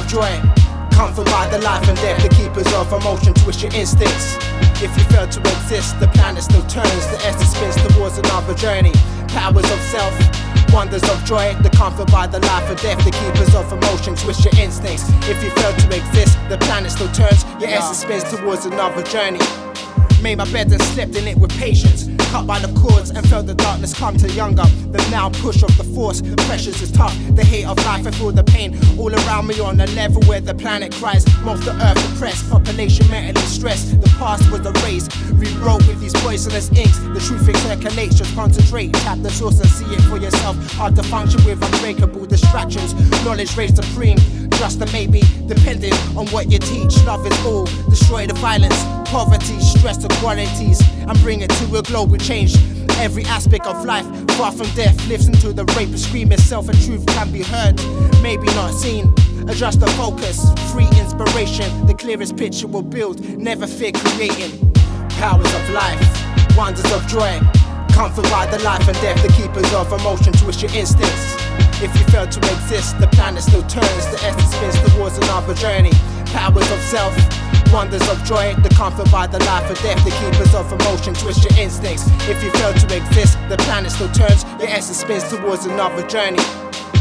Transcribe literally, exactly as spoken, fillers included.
of joy, comfort by the life and death, the keepers of emotion, twist your instincts. If you fail to exist, the planet still turns, the essence spins towards another journey. Powers of self, wonders of joy, the comfort by the life and death, the keepers of emotion, twist your instincts. If you fail to exist, the planet still turns, your essence spins towards another journey. Made my bed and slept in it with patience, cut by the cords and felt the darkness come to younger. The now push of the force, pressures is tough, the hate of life, I feel the pain all around me on a level where the planet cries. Most the earth depressed, population mentally stressed. The past was erased, rewrote with these poisonous inks. The truth circulates, just concentrate, tap the source and see it for yourself. Hard to function with unbreakable distractions, knowledge reigns supreme, just a maybe, depending on what you teach. Love is all, destroy the violence, poverty, stress, inequalities, and bring it to a global change. Every aspect of life, far from death, listen to the rape and scream itself, and truth can be heard, maybe not seen. Adjust the focus, free inspiration, the clearest picture will build, never fear creating. Powers of life, wonders of joy, comfort by the life and death, the keepers of emotion, twist your instincts. If you fail to exist, the planet still turns, the essence spins towards another journey. Powers of self, wonders of joy, the comfort by the life and death, the keepers of emotion, twist your instincts. If you fail to exist, the planet still turns, your essence spins towards another journey.